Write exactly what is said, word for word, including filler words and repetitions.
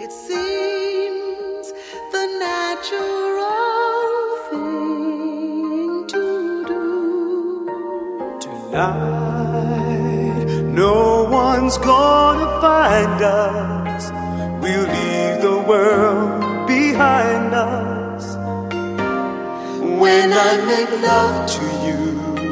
It seems the natural thing to do. Tonight, no one's gonna find us. We'll leave the world behind us. When I make love to you,